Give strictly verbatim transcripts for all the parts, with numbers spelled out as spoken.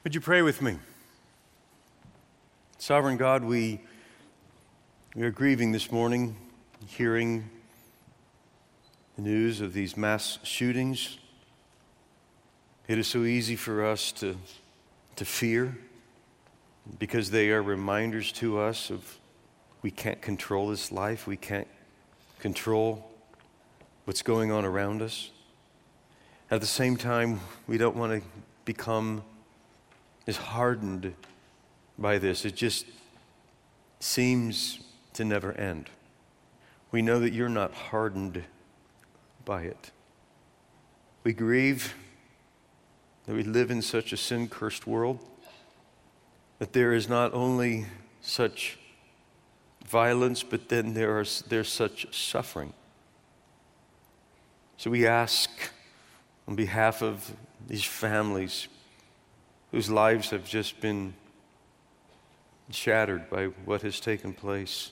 Would you pray with me? Sovereign God, we, we are grieving this morning, hearing the news of these mass shootings. It is so easy for us to, to fear because they are reminders to us of we can't control this life. We can't control what's going on around us. At the same time, we don't want to become as hardened by this. It just seems to never end. We know that you're not hardened by it. We grieve that we live in such a sin-cursed world, that there is not only such violence, but then there is there's such suffering. So we ask on behalf of these families whose lives have just been shattered by what has taken place.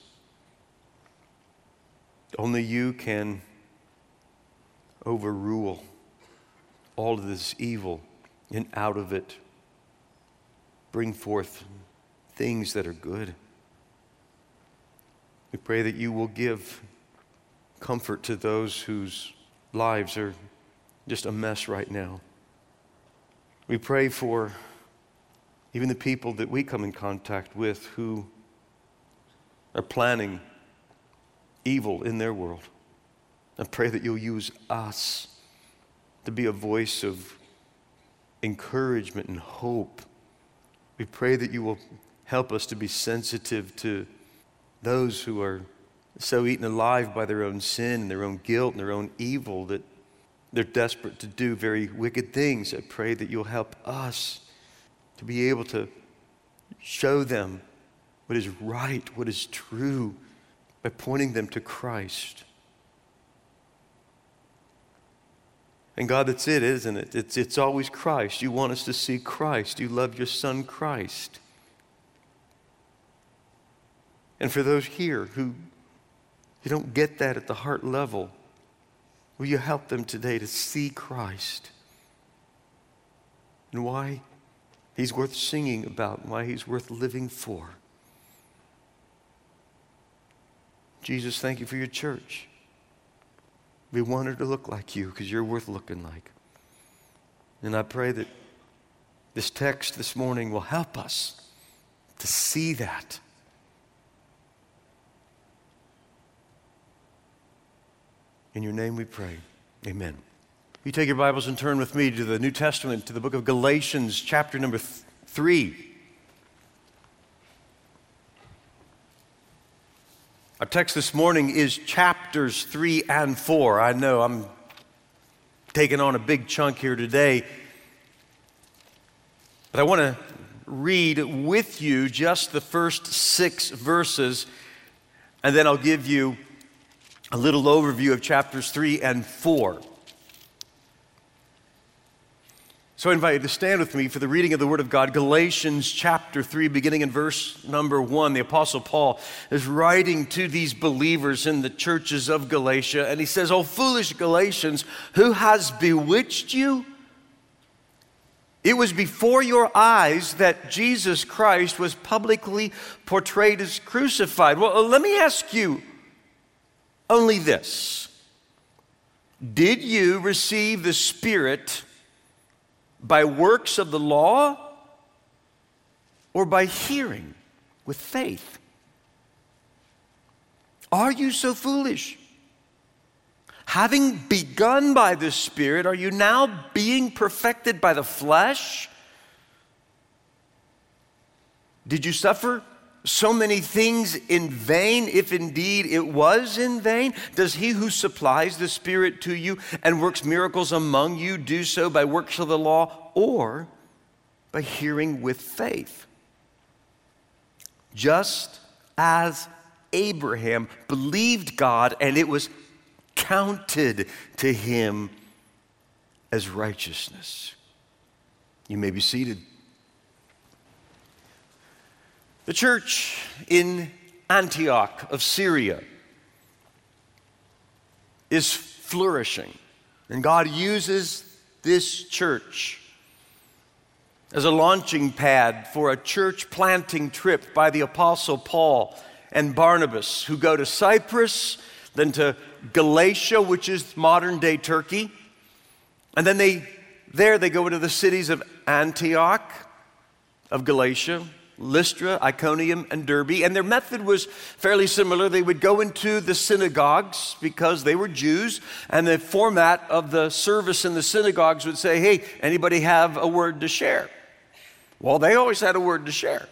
Only you can overrule all of this evil and out of it bring forth things that are good. We pray that you will give comfort to those whose lives are just a mess right now. We pray for even the people that we come in contact with who are planning evil in their world. I pray that you'll use us to be a voice of encouragement and hope. We pray that you will help us to be sensitive to those who are so eaten alive by their own sin and their own guilt and their own evil that they're desperate to do very wicked things. I pray that you'll help us to be able to show them what is right, what is true, by pointing them to Christ. And God, that's it, isn't it? It's, it's always Christ. You want us to see Christ. You love your Son, Christ. And for those here who you don't get that at the heart level, will you help them today to see Christ and why He's worth singing about, and why He's worth living for. Jesus, thank you for your church. We want her to look like you because you're worth looking like. And I pray that this text this morning will help us to see that. In your name we pray. Amen. You take your Bibles and turn with me to the New Testament, to the book of Galatians, chapter number th- three. Our text this morning is chapters three and four. I know I'm taking on a big chunk here today, but I want to read with you just the first six verses, and then I'll give you a little overview of chapters three and four. So I invite you to stand with me for the reading of the Word of God, Galatians chapter three, beginning in verse number one. The Apostle Paul is writing to these believers in the churches of Galatia, and he says, "O foolish Galatians, who has bewitched you? It was before your eyes that Jesus Christ was publicly portrayed as crucified." Well, let me ask you only this. Did you receive the Spirit by works of the law or by hearing with faith? Are you so foolish? Having begun by the Spirit, are you now being perfected by the flesh? Did you suffer so many things in vain, if indeed it was in vain? Does he who supplies the Spirit to you and works miracles among you do so by works of the law or by hearing with faith? Just as Abraham believed God and it was counted to him as righteousness. You may be seated. The church in Antioch of Syria is flourishing, and God uses this church as a launching pad for a church planting trip by the Apostle Paul and Barnabas, who go to Cyprus, then to Galatia, which is modern-day Turkey. And then they, there they go into the cities of Antioch, of Galatia, Lystra, Iconium, and Derbe. And their method was fairly similar. They would go into the synagogues because they were Jews, and the format of the service in the synagogues would say, hey, anybody have a word to share? Well, they always had a word to share.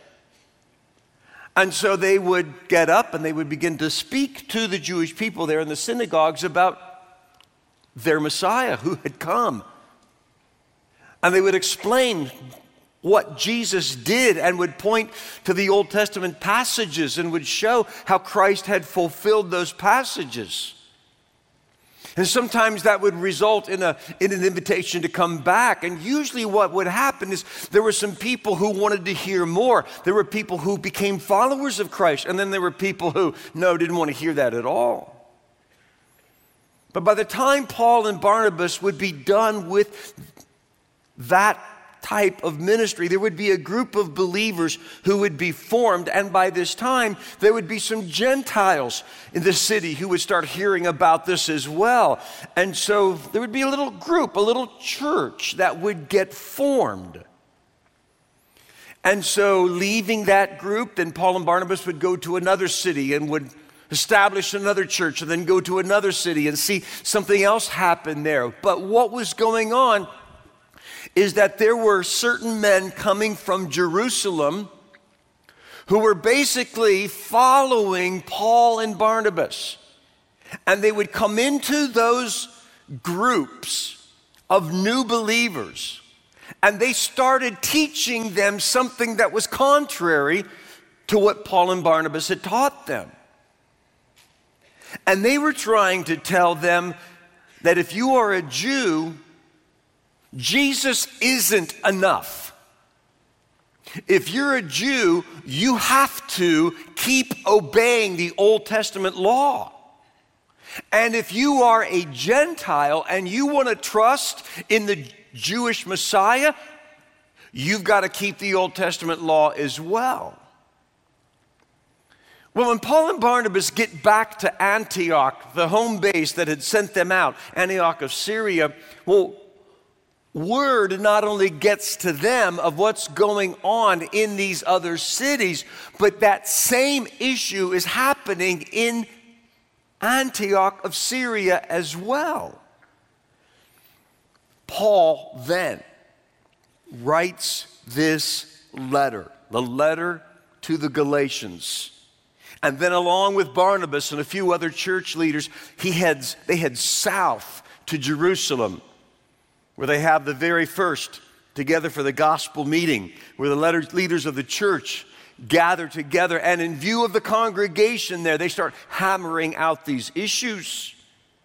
And so they would get up and they would begin to speak to the Jewish people there in the synagogues about their Messiah who had come. And they would explain what Jesus did and would point to the Old Testament passages and would show how Christ had fulfilled those passages. And sometimes that would result in, a, in an invitation to come back. And usually what would happen is there were some people who wanted to hear more. There were people who became followers of Christ. And then there were people who, no, didn't want to hear that at all. But by the time Paul and Barnabas would be done with that type of ministry, there would be a group of believers who would be formed, and by this time there would be some Gentiles in the city who would start hearing about this as well. And so there would be a little group, a little church that would get formed. And so leaving that group, then Paul and Barnabas would go to another city and would establish another church, and then go to another city and see something else happen there. But what was going on is that there were certain men coming from Jerusalem who were basically following Paul and Barnabas. And they would come into those groups of new believers, and they started teaching them something that was contrary to what Paul and Barnabas had taught them. And they were trying to tell them that if you are a Jew, Jesus isn't enough. If you're a Jew, you have to keep obeying the Old Testament law. And if you are a Gentile and you want to trust in the Jewish Messiah, you've got to keep the Old Testament law as well. Well, when Paul and Barnabas get back to Antioch, the home base that had sent them out, Antioch of Syria, well, word not only gets to them of what's going on in these other cities, but that same issue is happening in Antioch of Syria as well. Paul then writes this letter, the letter to the Galatians. And then along with Barnabas and a few other church leaders, he heads, they head south to Jerusalem, where they have the very first Together for the Gospel meeting, where the leaders of the church gather together, and in view of the congregation there, they start hammering out these issues.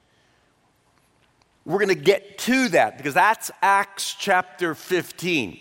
We're going to get to that because that's Acts chapter fifteen.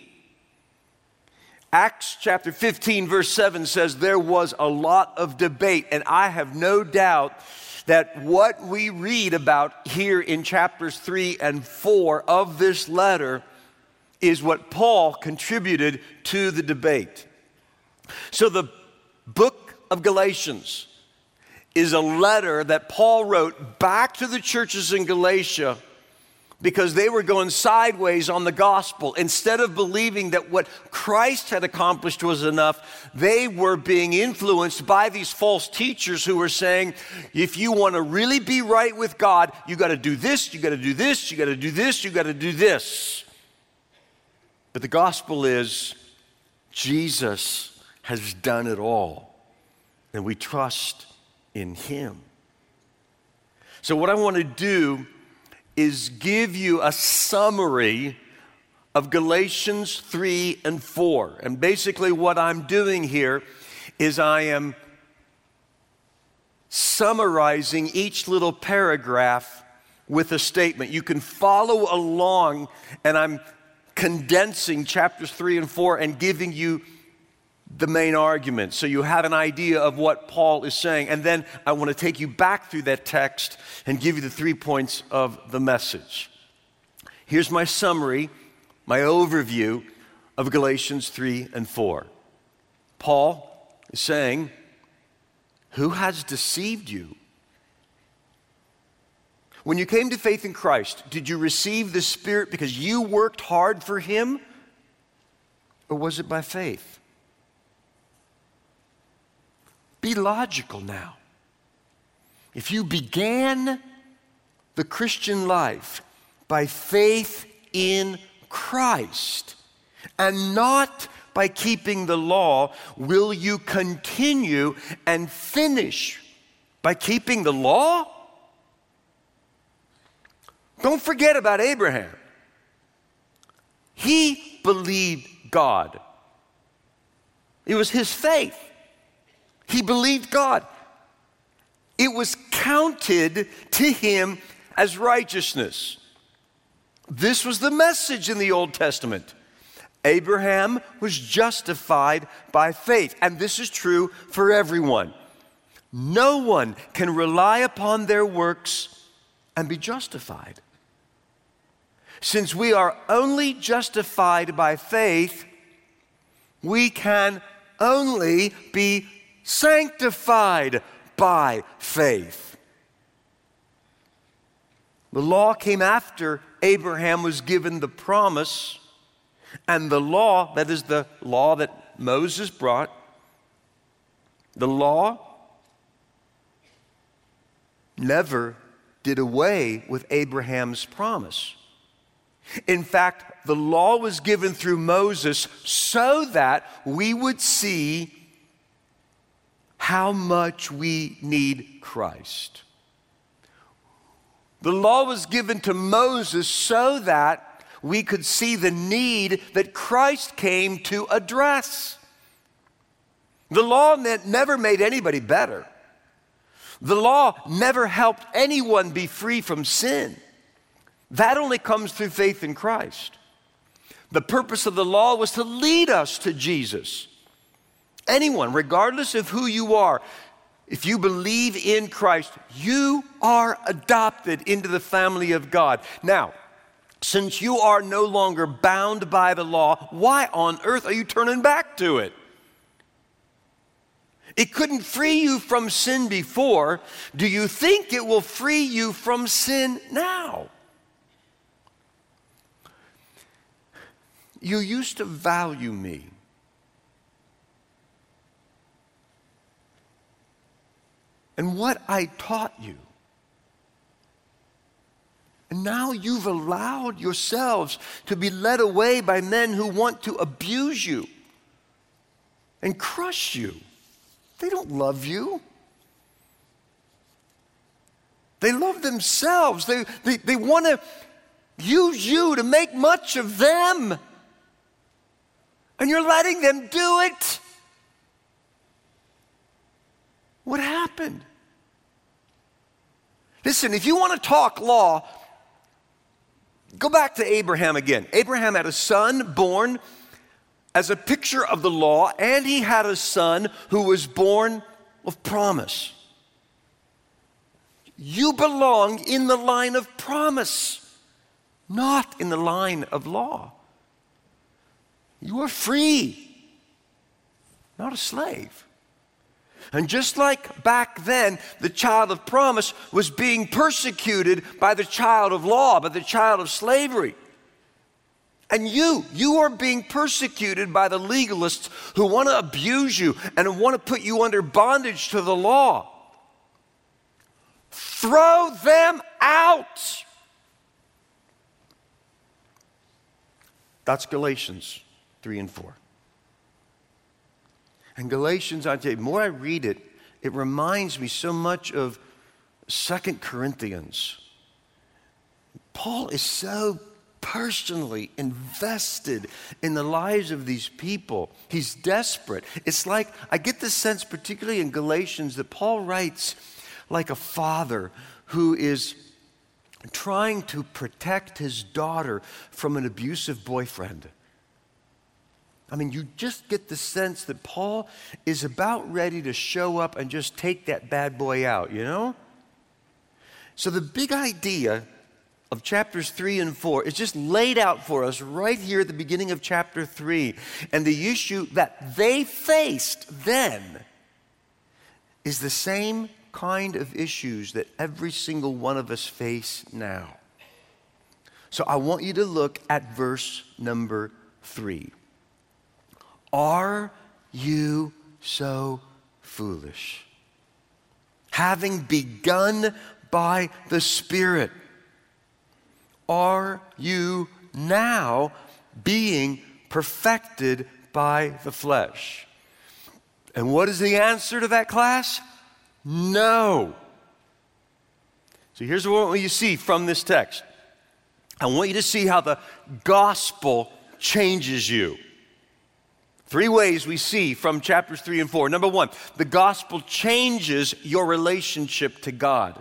Acts chapter fifteen verse seven says there was a lot of debate, and I have no doubt that what we read about here in chapters three and four of this letter is what Paul contributed to the debate. So the book of Galatians is a letter that Paul wrote back to the churches in Galatia because they were going sideways on the gospel. Instead of believing that what Christ had accomplished was enough, they were being influenced by these false teachers who were saying, if you want to really be right with God, you got to do this, you got to do this, you got to do this, you got to do this. But the gospel is Jesus has done it all, and we trust in him. So what I want to do is give you a summary of Galatians three and four. And basically what I'm doing here is I am summarizing each little paragraph with a statement. You can follow along, and I'm condensing chapters three and four and giving you the main argument, so you have an idea of what Paul is saying. And then I want to take you back through that text and give you the three points of the message. Here's my summary, my overview of Galatians three and four. Paul is saying, who has deceived you? When you came to faith in Christ, did you receive the Spirit because you worked hard for Him? Or was it by faith? Be logical now. If you began the Christian life by faith in Christ and not by keeping the law, will you continue and finish by keeping the law? Don't forget about Abraham. He believed God. It was his faith. He believed God. It was counted to him as righteousness. This was the message in the Old Testament. Abraham was justified by faith, and this is true for everyone. No one can rely upon their works and be justified. Since we are only justified by faith, we can only be sanctified by faith. The law came after Abraham was given the promise, and the law, that is the law that Moses brought, the law never did away with Abraham's promise. In fact, the law was given through Moses so that we would see how much we need Christ. The law was given to Moses so that we could see the need that Christ came to address. The law never made anybody better. The law never helped anyone be free from sin. That only comes through faith in Christ. The purpose of the law was to lead us to Jesus. Anyone, regardless of who you are, if you believe in Christ, you are adopted into the family of God. Now, since you are no longer bound by the law, why on earth are you turning back to it? It couldn't free you from sin before. Do you think it will free you from sin now? You used to value me. And what I taught you. And now you've allowed yourselves to be led away by men who want to abuse you and crush you. They don't love you. They love themselves. They, they, they want to use you to make much of them. And you're letting them do it. What happened? Listen, if you want to talk law, go back to Abraham again. Abraham had a son born as a picture of the law, and he had a son who was born of promise. You belong in the line of promise, not in the line of law. You are free, not a slave. And just like back then, the child of promise was being persecuted by the child of law, by the child of slavery. And you, you are being persecuted by the legalists who want to abuse you and want to put you under bondage to the law. Throw them out. That's Galatians three and four. And Galatians, I tell you, the more I read it, it reminds me so much of Second Corinthians. Paul is so personally invested in the lives of these people. He's desperate. It's like, I get the sense, particularly in Galatians, that Paul writes like a father who is trying to protect his daughter from an abusive boyfriend. I mean, you just get the sense that Paul is about ready to show up and just take that bad boy out, you know? So the big idea of of chapters three and four is just laid out for us right here at the beginning of chapter three. And the issue that they faced then is the same kind of issues that every single one of us face now. So I want you to look at verse number three. Are you so foolish? Having begun by the Spirit, are you now being perfected by the flesh? And what is the answer to that, class? No. So here's what you see from this text. I want you to see how the gospel changes you. Three ways we see from chapters three and four. Number one, the gospel changes your relationship to God.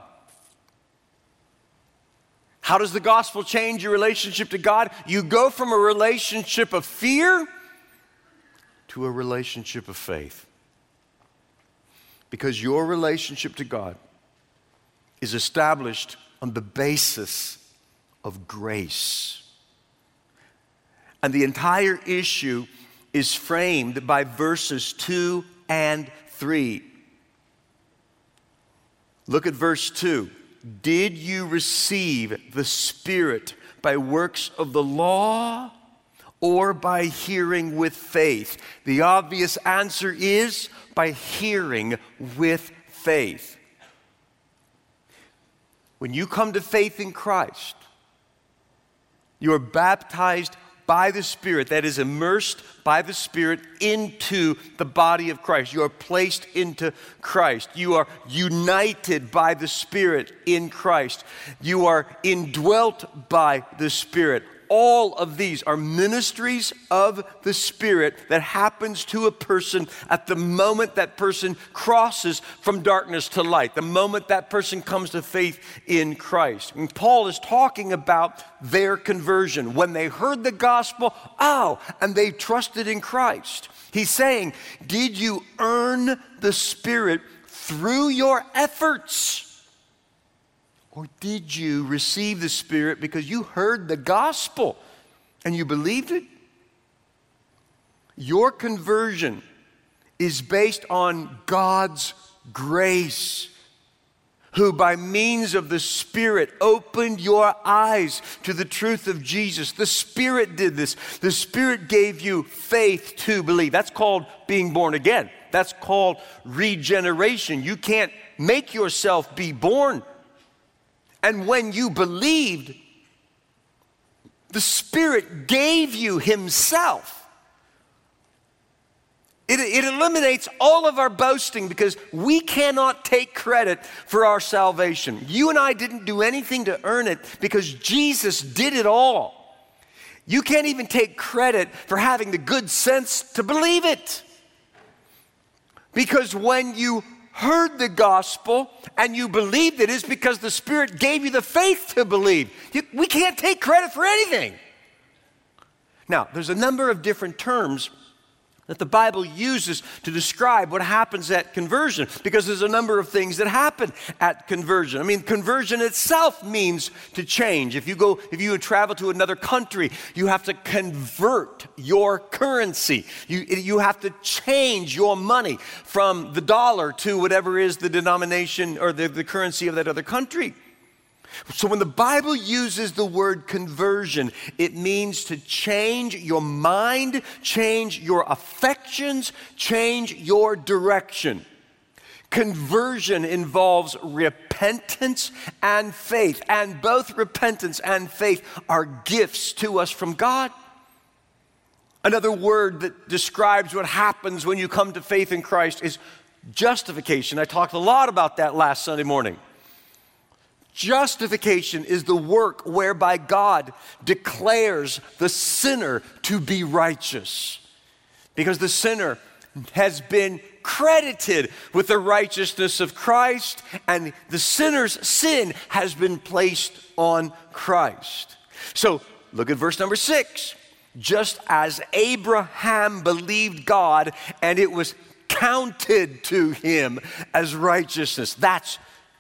How does the gospel change your relationship to God? You go from a relationship of fear to a relationship of faith. Because your relationship to God is established on the basis of grace. And the entire issue is framed by verses two and three. Look at verse two. Did you receive the Spirit by works of the law or by hearing with faith? The obvious answer is by hearing with faith. When you come to faith in Christ, you are baptized by the Spirit, that is immersed by the Spirit into the body of Christ. You are placed into Christ. You are united by the Spirit in Christ. You are indwelt by the Spirit. All of these are ministries of the Spirit that happens to a person at the moment that person crosses from darkness to light, the moment that person comes to faith in Christ. And Paul is talking about their conversion. When they heard the gospel, oh, and they trusted in Christ. He's saying, did you earn the Spirit through your efforts? Or did you receive the Spirit because you heard the gospel and you believed it? Your conversion is based on God's grace, who by means of the Spirit opened your eyes to the truth of Jesus. The Spirit did this. The Spirit gave you faith to believe. That's called being born again. That's called regeneration. You can't make yourself be born. And when you believed, the Spirit gave you Himself. It, it eliminates all of our boasting because we cannot take credit for our salvation. You and I didn't do anything to earn it because Jesus did it all. You can't even take credit for having the good sense to believe it. Because when you heard the gospel and you believed it, is because the Spirit gave you the faith to believe. You, we can't take credit for anything. Now, there's a number of different terms that the Bible uses to describe what happens at conversion, because there's a number of things that happen at conversion. I mean, conversion itself means to change. If you go, if you travel to another country, you have to convert your currency. You, you have to change your money from the dollar to whatever is the denomination or the, the currency of that other country. So when the Bible uses the word conversion, it means to change your mind, change your affections, change your direction. Conversion involves repentance and faith, and both repentance and faith are gifts to us from God. Another word that describes what happens when you come to faith in Christ is justification. I talked a lot about that last Sunday morning. Justification is the work whereby God declares the sinner to be righteous, because the sinner has been credited with the righteousness of Christ, and the sinner's sin has been placed on Christ. So look at verse number six. Just as Abraham believed God, and it was counted to him as righteousness. That's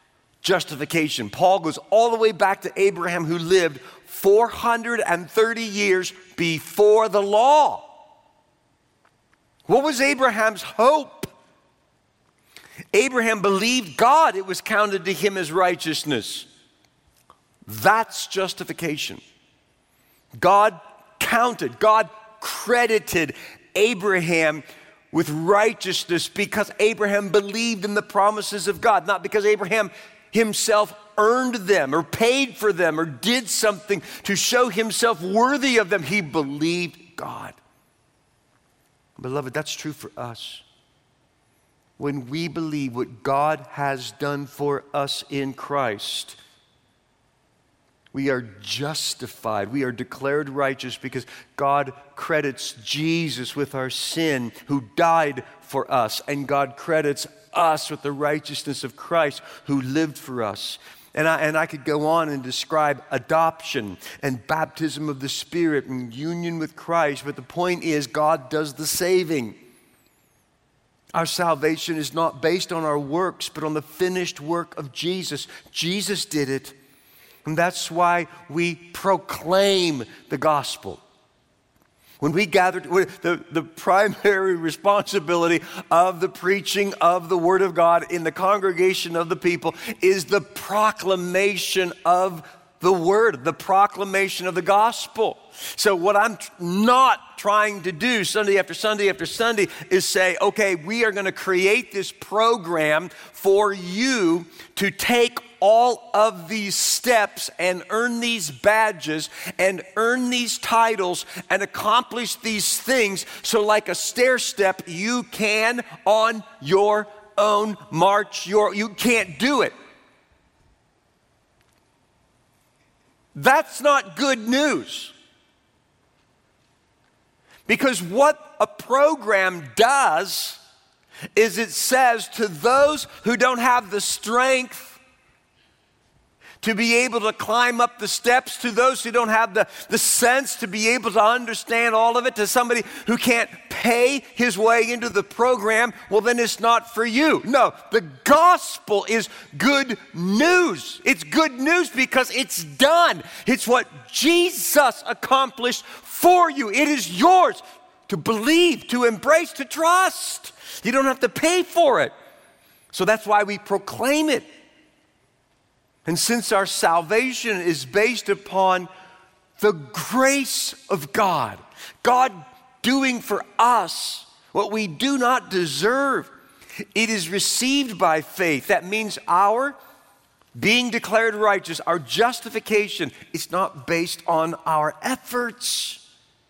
justification. Paul goes all the way back to Abraham, who lived four hundred thirty years before the law. What was Abraham's hope? Abraham believed God. It was counted to him as righteousness. That's justification. God counted, God credited Abraham with righteousness because Abraham believed in the promises of God, not because Abraham himself earned them or paid for them or did something to show himself worthy of them. He believed God. Beloved, that's true for us. When we believe what God has done for us in Christ, we are justified. We are declared righteous because God credits Jesus with our sin, who died for us, and God credits us with the righteousness of Christ, who lived for us. And I, and I could go on and describe adoption and baptism of the Spirit and union with Christ, but the point is God does the saving. Our salvation is not based on our works, but on the finished work of Jesus. Jesus did it, and that's why we proclaim the gospel. When we gather, the, the primary responsibility of the preaching of the Word of God in the congregation of the people is the proclamation of the Word, the proclamation of the gospel. So what I'm not trying to do Sunday after Sunday after Sunday is say, okay, we are going to create this program for you to take all of these steps and earn these badges and earn these titles and accomplish these things, so like a stair step, you can on your own march your, you can't do it. That's not good news. Because what a program does is it says to those who don't have the strength to be able to climb up the steps, to those who don't have the, the sense to be able to understand all of it, to somebody who can't pay his way into the program, well, then it's not for you. No, the gospel is good news. It's good news because it's done. It's what Jesus accomplished for you. It is yours to believe, to embrace, to trust. You don't have to pay for it. So that's why we proclaim it. And since our salvation is based upon the grace of God, God doing for us what we do not deserve, it is received by faith. That means our being declared righteous, our justification, is not based on our efforts.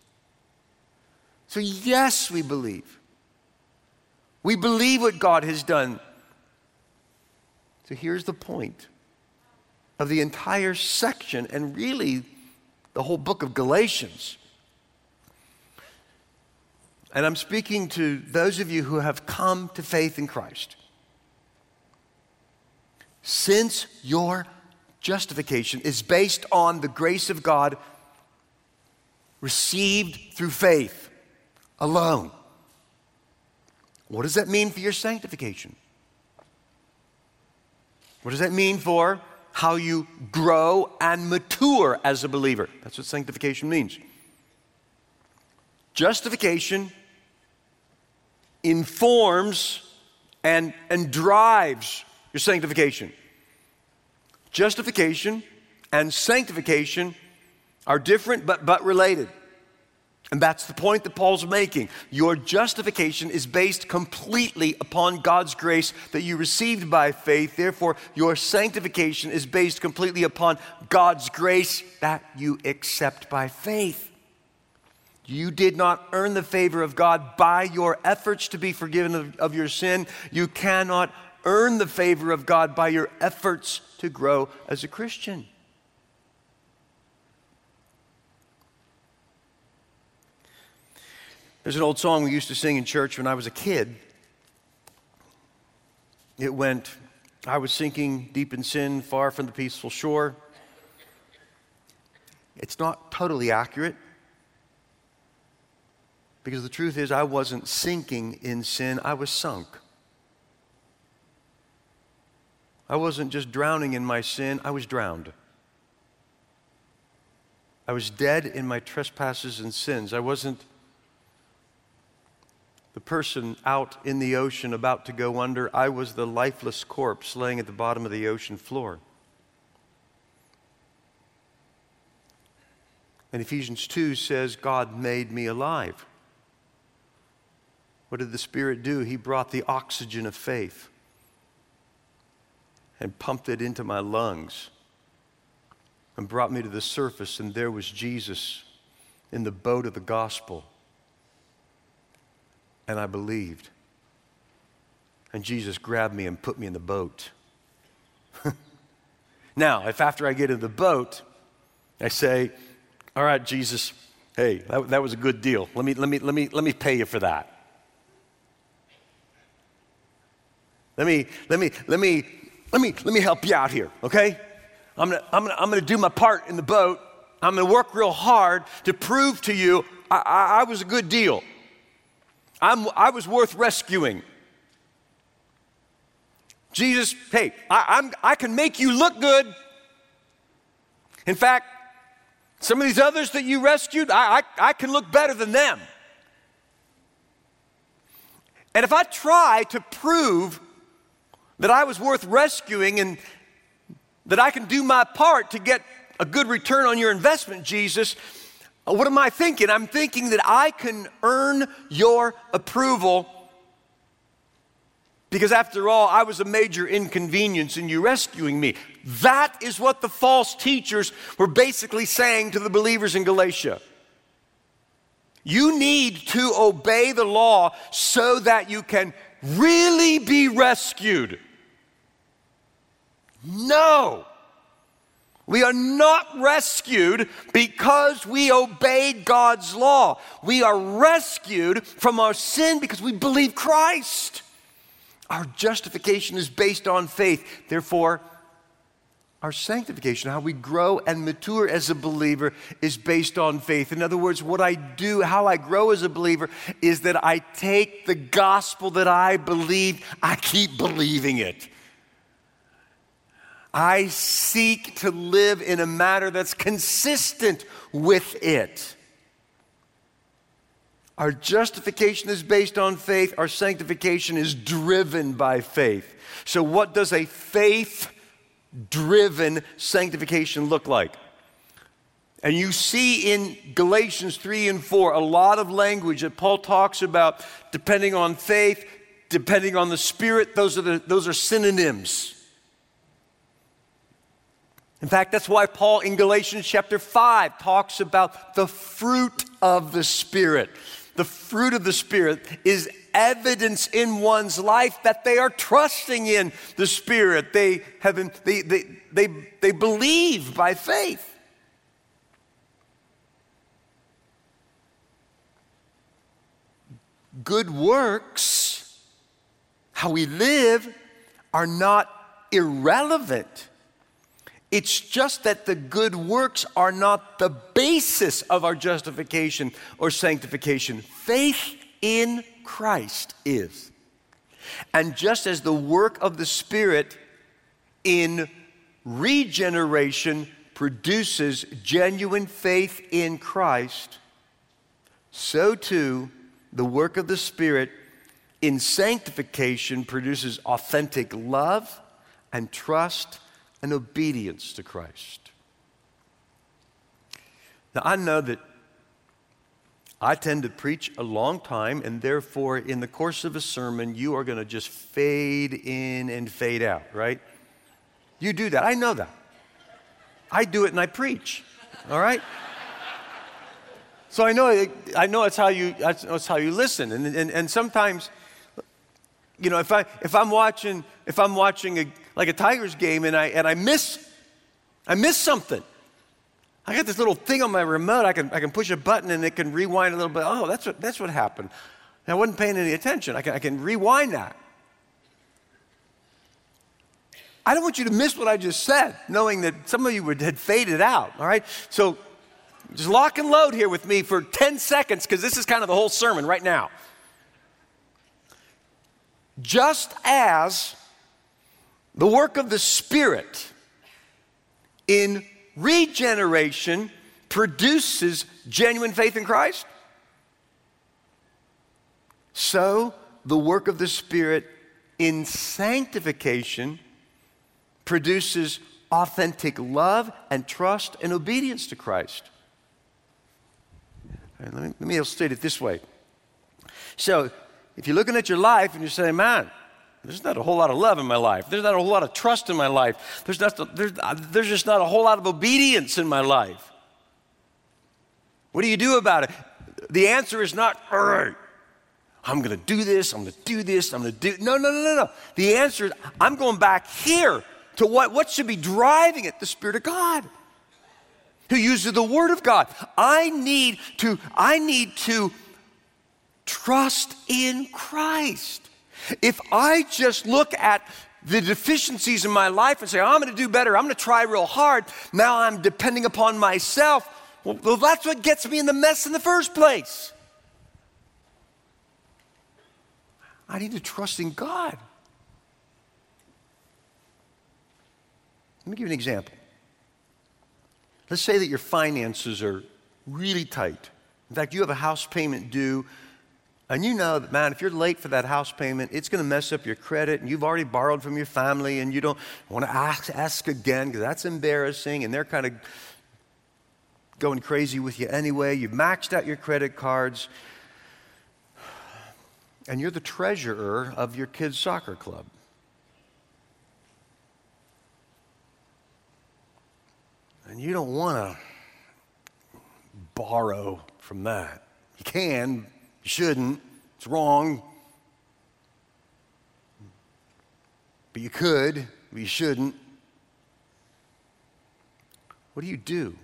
So yes, we believe. We believe what God has done. So here's the point of the entire section, and really the whole book of Galatians. And I'm speaking to those of you who have come to faith in Christ. Since your justification is based on the grace of God received through faith alone, what does that mean for your sanctification? What does that mean for how you grow and mature as a believer? That's what sanctification means. Justification informs and, and drives your sanctification. Justification and sanctification are different but, but related. And that's the point that Paul's making. Your justification is based completely upon God's grace that you received by faith. Therefore, your sanctification is based completely upon God's grace that you accept by faith. You did not earn the favor of God by your efforts to be forgiven of, of your sin. You cannot earn the favor of God by your efforts to grow as a Christian. There's an old song we used to sing in church when I was a kid. It went, I was sinking deep in sin, far from the peaceful shore. It's not totally accurate, because the truth is I wasn't sinking in sin, I was sunk. I wasn't just drowning in my sin, I was drowned. I was dead in my trespasses and sins. I wasn't the person out in the ocean about to go under. I was the lifeless corpse laying at the bottom of the ocean floor. And Ephesians two says, God made me alive. What did the Spirit do? He brought the oxygen of faith and pumped it into my lungs and brought me to the surface, and there was Jesus in the boat of the gospel. And I believed. And Jesus grabbed me and put me in the boat. Now, if after I get in the boat, I say, all right, Jesus, hey, that, that was a good deal. Let me, let me, let me, let me pay you for that. Let me, let me, let me, let me, let me help you out here, okay? I'm gonna, I'm gonna, I'm gonna do my part in the boat. I'm gonna work real hard to prove to you I, I, I was a good deal. I'm, I was worth rescuing. Jesus, hey, I, I'm, I can make you look good. In fact, some of these others that you rescued, I, I, I can look better than them. And if I try to prove that I was worth rescuing and that I can do my part to get a good return on your investment, Jesus, what am I thinking? I'm thinking that I can earn your approval because after all, I was a major inconvenience in you rescuing me. That is what the false teachers were basically saying to the believers in Galatia. You need to obey the law so that you can really be rescued. No. We are not rescued because we obeyed God's law. We are rescued from our sin because we believe Christ. Our justification is based on faith. Therefore, our sanctification, how we grow and mature as a believer, is based on faith. In other words, what I do, how I grow as a believer, is that I take the gospel that I believe, I keep believing it. I seek to live in a manner that's consistent with it. Our justification is based on faith. Our sanctification is driven by faith. So what does a faith-driven sanctification look like? And you see in Galatians three and four a lot of language that Paul talks about depending on faith, depending on the Spirit. Those are, the, those are synonyms. In fact, that's why Paul in Galatians chapter five talks about the fruit of the Spirit. The fruit of the Spirit is evidence in one's life that they are trusting in the Spirit. They have been, they, they, they, they believe by faith. Good works, how we live, are not irrelevant. It's just that the good works are not the basis of our justification or sanctification. Faith in Christ is. And just as the work of the Spirit in regeneration produces genuine faith in Christ, so too the work of the Spirit in sanctification produces authentic love and trust and obedience to Christ. Now, I know that I tend to preach a long time, and therefore, in the course of a sermon, you are going to just fade in and fade out, right? You do that. I know that. I do it and I preach, all right? So I know, I know it's how you, it's how you listen, and, and, and sometimes, you know, if I if I'm watching if I'm watching a like a Tigers game and I and I miss I miss something. I got this little thing on my remote. I can I can push a button and it can rewind a little bit. Oh, that's what that's what happened. And I wasn't paying any attention. I can I can rewind that. I don't want you to miss what I just said, knowing that some of you would, had faded out. All right, so just lock and load here with me for ten seconds because this is kind of the whole sermon right now. Just as The work of the Spirit in regeneration produces genuine faith in Christ. So, the work of the Spirit in sanctification produces authentic love and trust and obedience to Christ. Let me, let me illustrate it this way. So, if you're looking at your life and you're saying, man, there's not a whole lot of love in my life. There's not a whole lot of trust in my life. There's, not, there's, there's just not a whole lot of obedience in my life. What do you do about it? The answer is not, all right, I'm going to do this, I'm going to do this, I'm going to do... No, no, no, no, no. The answer is, I'm going back here to what, what should be driving it, the Spirit of God, who uses the Word of God. I need to, I need to trust in Christ. If I just look at the deficiencies in my life and say, I'm going to do better, I'm going to try real hard, now I'm depending upon myself, well, well, that's what gets me in the mess in the first place. I need to trust in God. Let me give you an example. Let's say that your finances are really tight. In fact, you have a house payment due, and you know that, man, if you're late for that house payment, it's going to mess up your credit, and you've already borrowed from your family, and you don't want to ask, ask again because that's embarrassing, and they're kind of going crazy with you anyway. You've maxed out your credit cards, and you're the treasurer of your kids' soccer club. And you don't want to borrow from that. You can, you shouldn't, it's wrong. But you could, but you shouldn't. What do you do?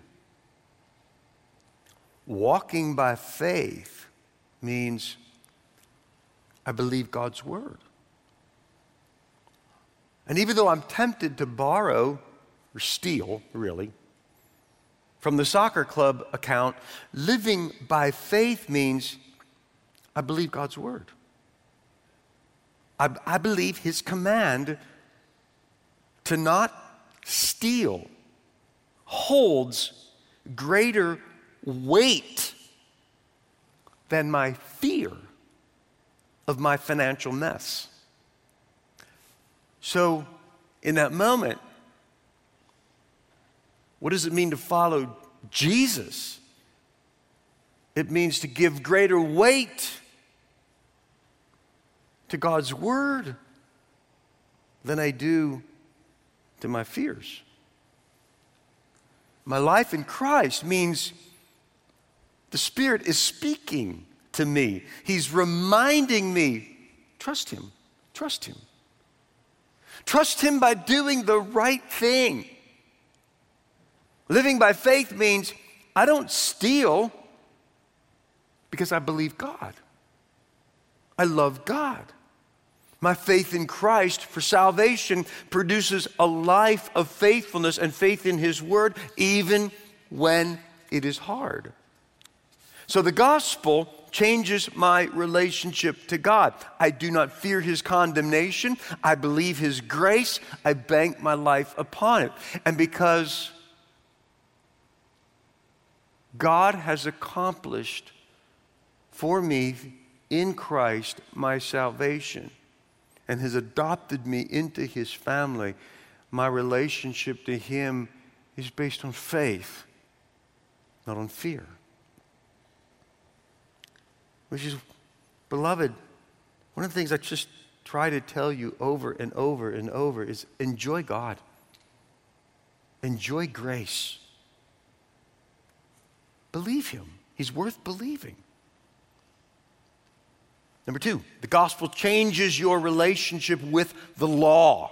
Walking by faith means I believe God's word. And even though I'm tempted to borrow or steal, really, from the soccer club account, living by faith means I believe God's word. I, I believe his command to not steal holds greater weight than my fear of my financial mess. So, in that moment, what does it mean to follow Jesus? It means to give greater weight to God's word than I do to my fears. My life in Christ means the Spirit is speaking to me. He's reminding me, trust him, trust him. Trust him by doing the right thing. Living by faith means I don't steal because I believe God. I love God. My faith in Christ for salvation produces a life of faithfulness and faith in his word, even when it is hard. So the gospel changes my relationship to God. I do not fear his condemnation. I believe his grace. I bank my life upon it. And because God has accomplished for me in Christ my salvation and has adopted me into his family, my relationship to him is based on faith, not on fear. Which is, beloved, one of the things I just try to tell you over and over and over is enjoy God. Enjoy grace. Believe him. He's worth believing. Number two, the gospel changes your relationship with the law.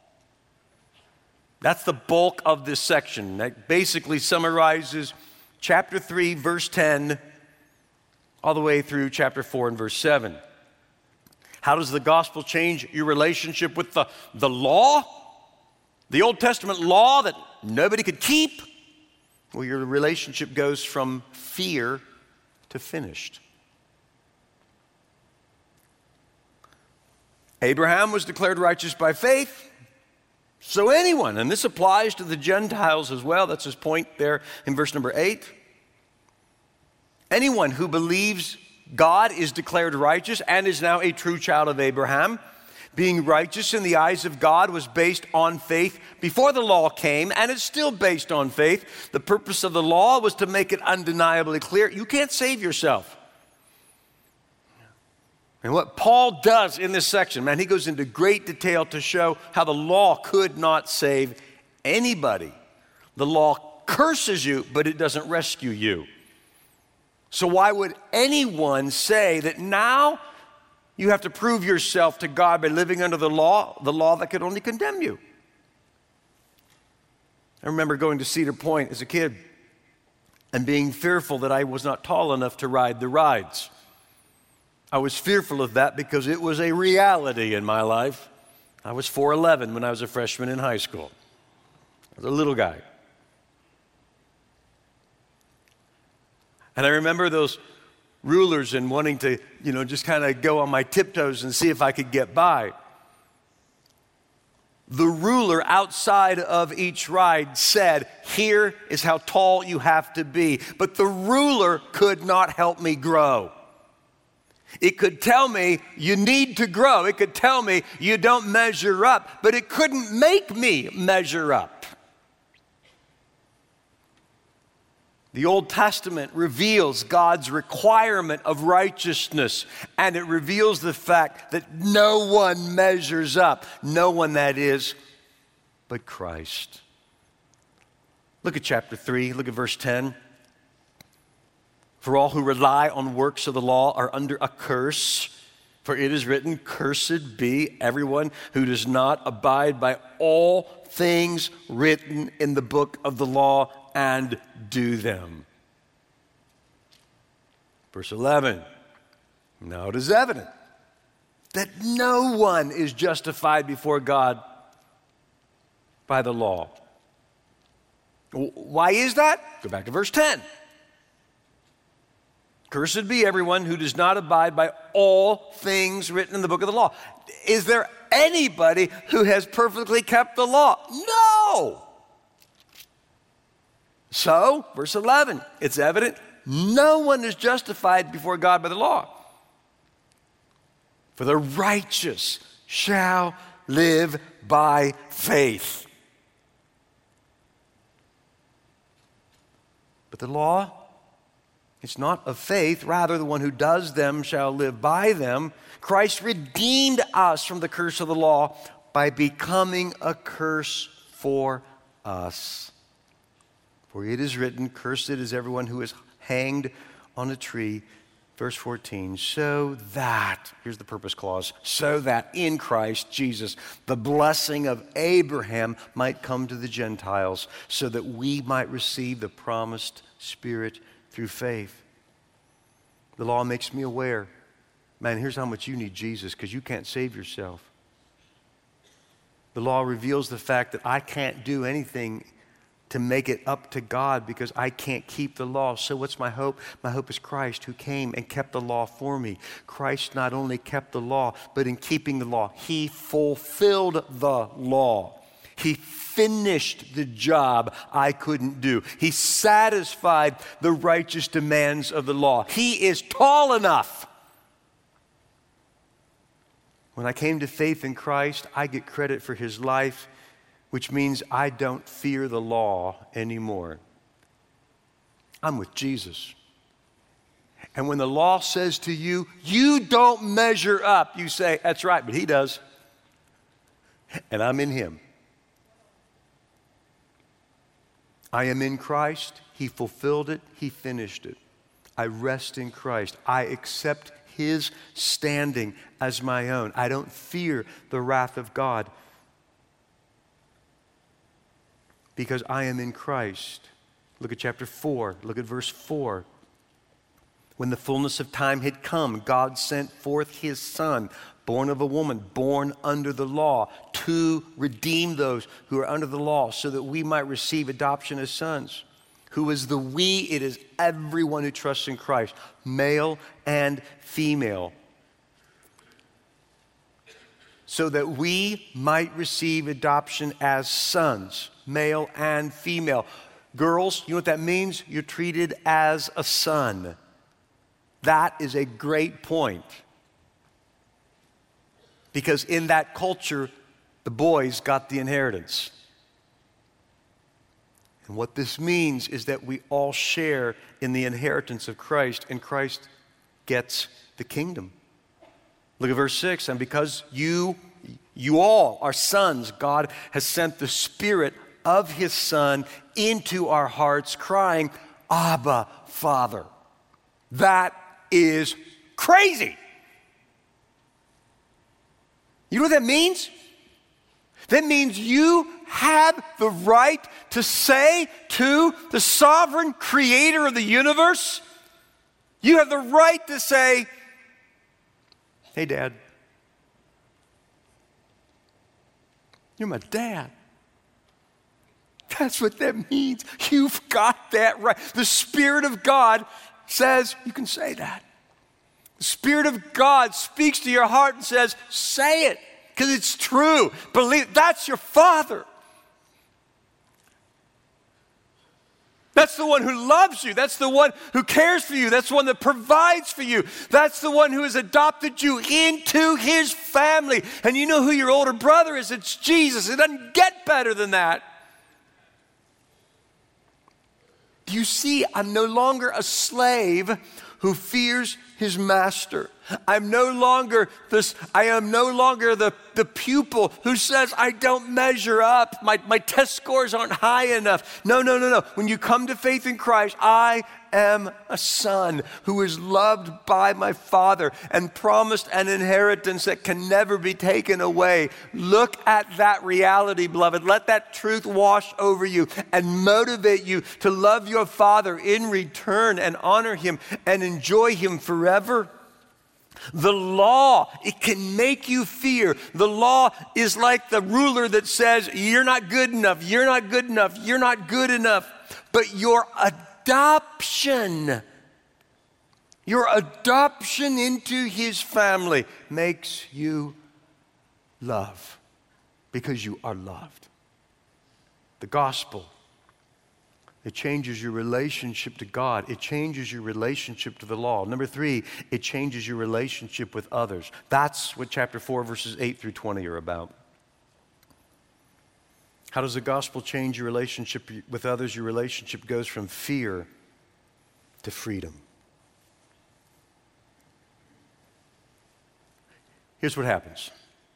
That's the bulk of this section. That basically summarizes chapter three, verse ten, all the way through chapter four and verse seven. How does the gospel change your relationship with the, the law? The Old Testament law that nobody could keep? Well, your relationship goes from fear to finished. Abraham was declared righteous by faith. So anyone, and this applies to the Gentiles as well, that's his point there in verse number eight. Anyone who believes God is declared righteous and is now a true child of Abraham. Being righteous in the eyes of God was based on faith before the law came, and it's still based on faith. The purpose of the law was to make it undeniably clear you can't save yourself. And what Paul does in this section, man, he goes into great detail to show how the law could not save anybody. The law curses you, but it doesn't rescue you. So why would anyone say that now you have to prove yourself to God by living under the law, the law that could only condemn you? I remember going to Cedar Point as a kid and being fearful that I was not tall enough to ride the rides. I was fearful of that because it was a reality in my life. I was four eleven when I was a freshman in high school. I was a little guy. And I remember those rulers and wanting to, you know, just kind of go on my tiptoes and see if I could get by. The ruler outside of each ride said, here is how tall you have to be. But the ruler could not help me grow. It could tell me you need to grow. It could tell me you don't measure up, but it couldn't make me measure up. The Old Testament reveals God's requirement of righteousness, and it reveals the fact that no one measures up. No one, that is, but Christ. Look at chapter three, look at verse ten. For all who rely on works of the law are under a curse. For it is written, cursed be everyone who does not abide by all things written in the book of the law and do them. Verse eleven. Now it is evident that no one is justified before God by the law. Why is that? Go back to verse ten. Cursed be everyone who does not abide by all things written in the book of the law. Is there anybody who has perfectly kept the law? No. So, verse eleven, it's evident no one is justified before God by the law. For the righteous shall live by faith. But the law, it's not of faith, rather the one who does them shall live by them. Christ redeemed us from the curse of the law by becoming a curse for us. For it is written, cursed is everyone who is hanged on a tree. Verse fourteen, so that, here's the purpose clause, so that in Christ Jesus the blessing of Abraham might come to the Gentiles, so that we might receive the promised Spirit through faith. The law makes me aware, man, here's how much you need Jesus, because you can't save yourself. The law reveals the fact that I can't do anything to make it up to God because I can't keep the law. So what's my hope? My hope is Christ, who came and kept the law for me. Christ not only kept the law, but in keeping the law, he fulfilled the law. He finished the job I couldn't do. He satisfied the righteous demands of the law. He is tall enough. When I came to faith in Christ, I get credit for his life, which means I don't fear the law anymore. I'm with Jesus. And when the law says to you, you don't measure up, you say, that's right, but he does. And I'm in him. I am in Christ. He fulfilled it. He finished it. I rest in Christ. I accept his standing as my own. I don't fear the wrath of God because I am in Christ. Look at chapter four. Look at verse four. When the fullness of time had come, God sent forth his Son, born of a woman, born under the law, to redeem those who are under the law, so that we might receive adoption as sons. Who is the we? It is everyone who trusts in Christ, male and female. so that we might receive adoption as sons, male and female. Girls, you know what that means? You're treated as a son. That is a great point. Because in that culture, the boys got the inheritance. And what this means is that we all share in the inheritance of Christ, and Christ gets the kingdom. Look at verse six. And because you, you all are sons, God has sent the Spirit of His Son into our hearts, crying, Abba, Father. That is crazy. You know what that means? That means you have the right to say to the sovereign creator of the universe, you have the right to say, hey, Dad, you're my dad. That's what that means. You've got that right. The Spirit of God says you can say that. The Spirit of God speaks to your heart and says, say it, because it's true. Believe, that's your Father. That's the one who loves you. That's the one who cares for you. That's the one that provides for you. That's the one who has adopted you into His family. And you know who your older brother is? It's Jesus. It doesn't get better than that. Do you see? I'm no longer a slave who fears his master. I'm no longer this, I am no longer the, the pupil who says, I don't measure up. My, my test scores aren't high enough. No, no, no, no. When you come to faith in Christ, I am a son who is loved by my Father and promised an inheritance that can never be taken away. Look at that reality, beloved. Let that truth wash over you and motivate you to love your Father in return and honor Him and enjoy Him forever. The law, it can make you fear. The law is like the ruler that says, you're not good enough, you're not good enough, you're not good enough. But your adoption, your adoption into His family makes you love because you are loved. The gospel, it changes your relationship to God. It changes your relationship to the law. Number three, it changes your relationship with others. That's what chapter four, verses eight through twenty are about. How does the gospel change your relationship with others? Your relationship goes from fear to freedom. Here's what happens.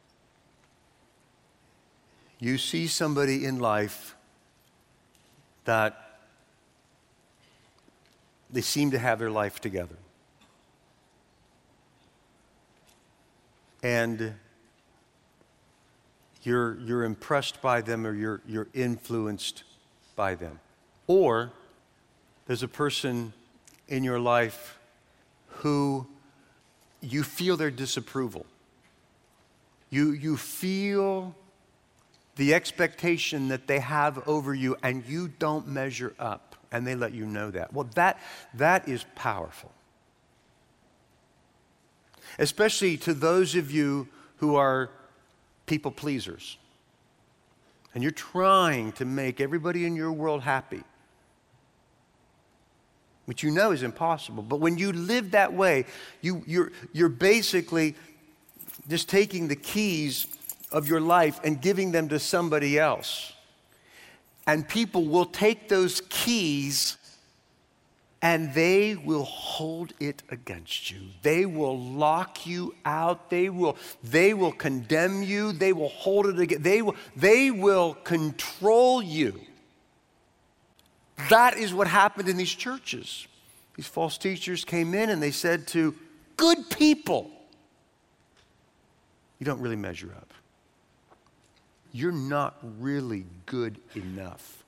You see somebody in life that they seem to have their life together. And you're, you're impressed by them, or you're, you're influenced by them. Or there's a person in your life who you feel their disapproval. You, you feel the expectation that they have over you, and you don't measure up. And they let you know that. Well, that, that is powerful. Especially to those of you who are people pleasers. And you're trying to make everybody in your world happy. Which you know is impossible. But when you live that way, you, you're, you're basically just taking the keys of your life and giving them to somebody else. And people will take those keys and they will hold it against you. They will lock you out. They will, they will condemn you. They will hold it against. They will, they will control you. That is what happened in these churches. These false teachers came in and they said to good people, you don't really measure up. You're not really good enough.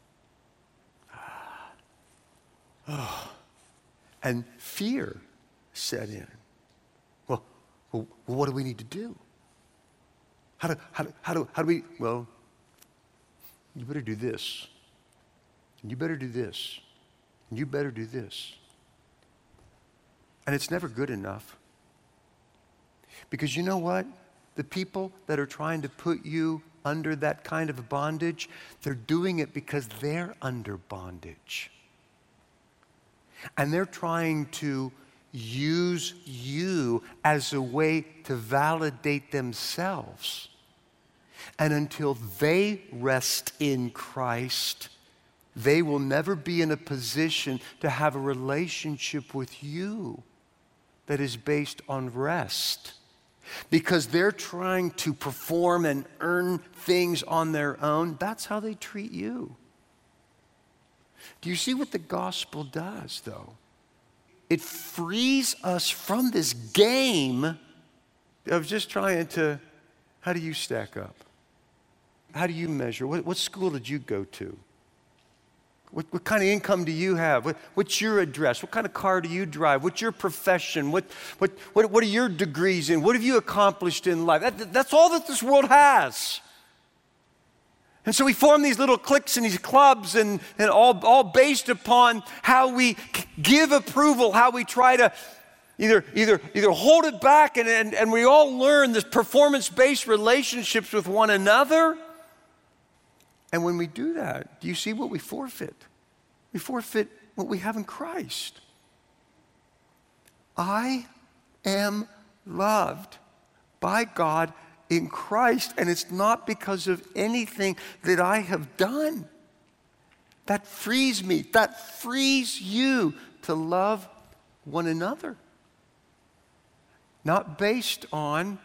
Oh. And fear set in. Well, well, what do we need to do? How do, how do, how do, how do we, well, you better do this. And you better do this. And you better do this. And it's never good enough. Because you know what? The people that are trying to put you under that kind of bondage, they're doing it because they're under bondage. And they're trying to use you as a way to validate themselves. And until they rest in Christ, they will never be in a position to have a relationship with you that is based on rest. Because they're trying to perform and earn things on their own. That's how they treat you. Do you see what the gospel does, though? It frees us from this game of just trying to, how do you stack up? How do you measure? What, what school did you go to? What, what kind of income do you have? What, what's your address? What kind of car do you drive? What's your profession? What, what, what, what are your degrees in? What have you accomplished in life? That, that's all that this world has. And so we form these little cliques and these clubs and, and all, all based upon how we give approval, how we try to either, either, either hold it back and, and, and we all learn this performance-based relationships with one another. And when we do that, do you see what we forfeit? We forfeit what we have in Christ. I am loved by God in Christ, and it's not because of anything that I have done. That frees me, that frees you to love one another. Not based on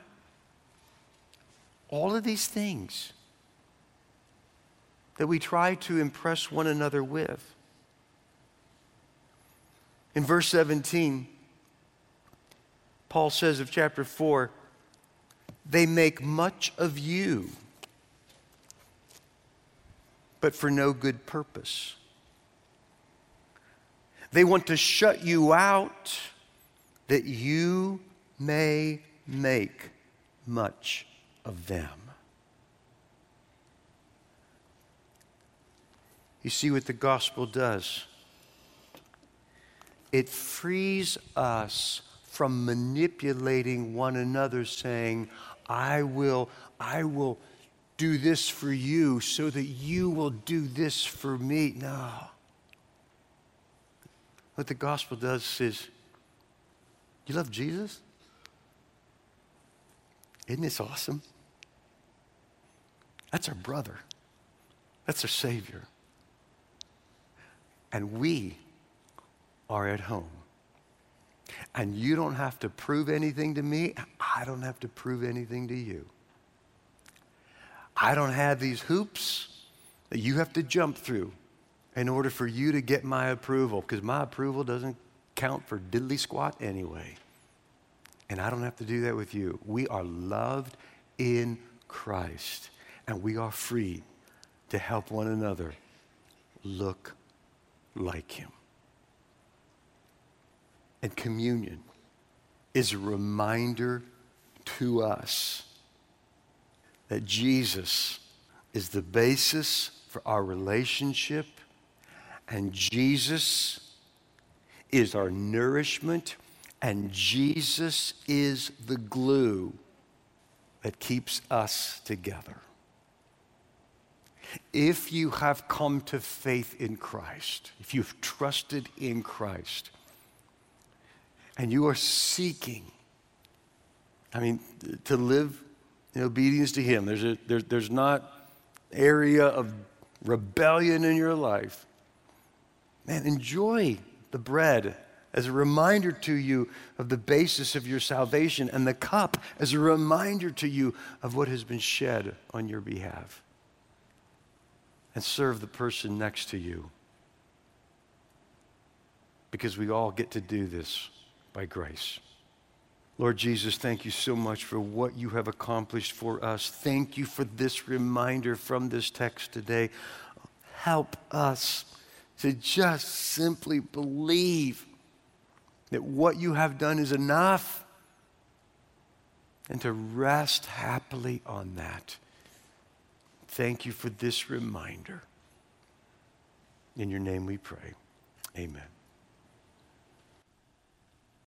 all of these things that we try to impress one another with. In verse seventeen, Paul says of chapter four, they make much of you, but for no good purpose. They want to shut you out that you may make much of them. You see what the gospel does? It frees us from manipulating one another, saying, I will, I will do this for you so that you will do this for me. No. What the gospel does is, you love Jesus? Isn't this awesome? That's our brother. That's our Savior. And we are at home. And you don't have to prove anything to me. I don't have to prove anything to you. I don't have these hoops that you have to jump through in order for you to get my approval, because my approval doesn't count for diddly squat anyway. And I don't have to do that with you. We are loved in Christ, and we are free to help one another look like him. And communion is a reminder to us that Jesus is the basis for our relationship, and Jesus is our nourishment, and Jesus is the glue that keeps us together. If you have come to faith in Christ, if you've trusted in Christ, and you are seeking, I mean, to live in obedience to him, there's, a, there, there's not area of rebellion in your life, man, enjoy the bread as a reminder to you of the basis of your salvation, and the cup as a reminder to you of what has been shed on your behalf. And serve the person next to you, because we all get to do this by grace. Lord Jesus, thank you so much for what you have accomplished for us. Thank you for this reminder from this text today. Help us to just simply believe that what you have done is enough, and to rest happily on that. Thank you for this reminder. In your name we pray. Amen.